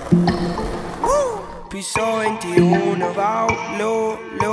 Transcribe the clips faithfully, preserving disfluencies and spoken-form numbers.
Piso veintiuno, Paulo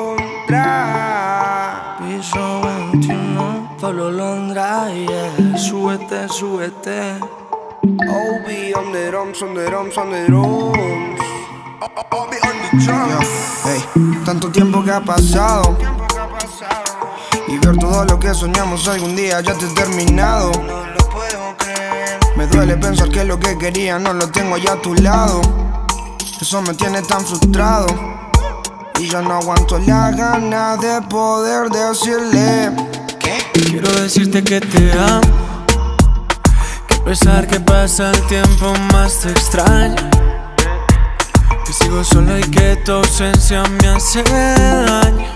Londra. Piso veintiuno, Paulo Londra, yeah. Súbete, súbete. O B on the drums, on the drums, on the drums. O B on the drums. Hey, tanto tiempo que ha pasado y ver todo lo que soñamos algún día ya te he terminado. No lo puedo creer. Me duele pensar que lo que quería no lo tengo allá a tu lado. Eso me tiene tan frustrado y ya no aguanto la gana de poder decirle ¿Qué? Quiero decirte que te amo, que a pesar que pasa el tiempo más te extraño, que sigo solo y que tu ausencia me hace daño.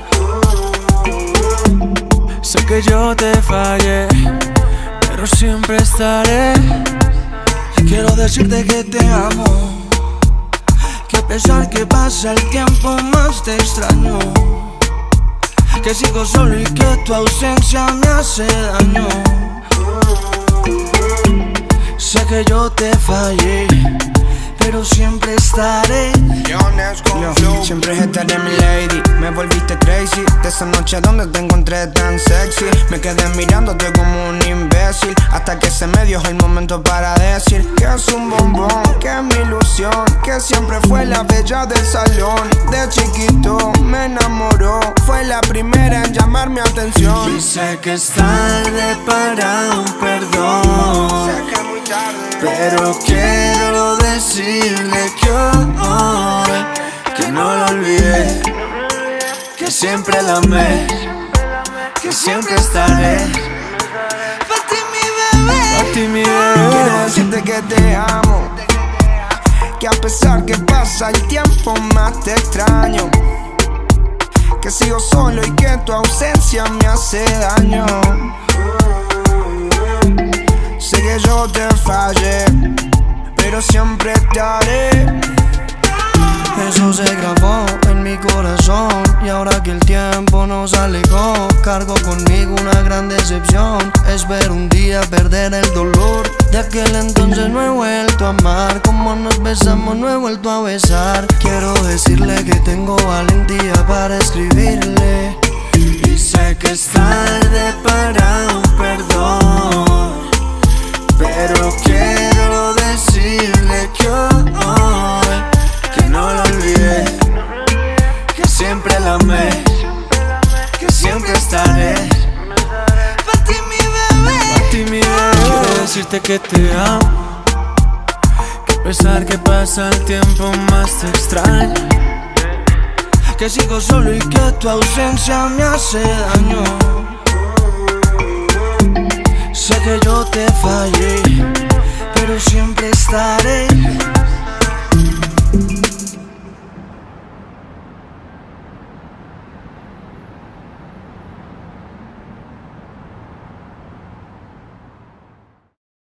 Sé que yo te fallé, pero siempre estaré. Quiero decirte que te amo, que a pesar que pasa el tiempo más te extraño, que sigo solo y que tu ausencia me hace daño. Sé que yo te fallé, pero siempre estaré. Yo, siempre estaré mi lady. Me volviste crazy de esa noche donde te encontré tan sexy. Me quedé mirándote como un imbécil hasta que se me dio el momento para decir que es un bombón, que es mi ilusión, que siempre fue la bella del salón. De chiquito me enamoró, fue la primera en llamar mi atención. Y sé que es tarde para un perdón, Sé que es muy tarde, pero quiero decirle que hoy, que no lo olvidé, que siempre la amé, que siempre estaré. Pa' ti mi bebé, Pa' ti mi quiero bebé. decirte que te amo, que a pesar que pasa el tiempo más te extraño, que sigo solo y que tu ausencia me hace daño. Sé que yo te fallé, pero siempre estaré. eso se grabó en mi corazón. Y ahora que el tiempo nos alejó, cargo conmigo una gran decepción. Espero un día perder el dolor. De aquel entonces no he vuelto a amar, como nos besamos no he vuelto a besar. Quiero decirle que tengo valentía para escribirle, Y sé que es tarde para un perdón, pero quiero decirle que hoy, que no lo olvidé, que siempre la amé, que siempre estaré. pa' ti mi bebé. Pa' ti mi bebé. Quiero decirte que te amo, que a pesar que pasa el tiempo más te extraño, Que sigo solo y que tu ausencia me hace daño. Sé que yo te fallé, pero siempre estaré.